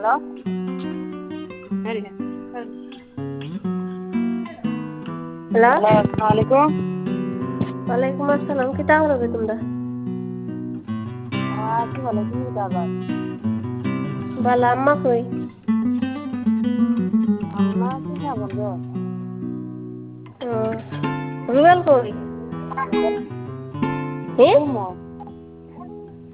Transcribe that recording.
Hello, আসসালামু আলাইকুম। ওয়ালাইকুম আসসালাম। কিতা করবে তোমরা? আছি ভালো, তুমি কেটা আবার? বালা আম্মা কই? আম্মা কি খাবার গো? রুবেল কই? হে ঘুমো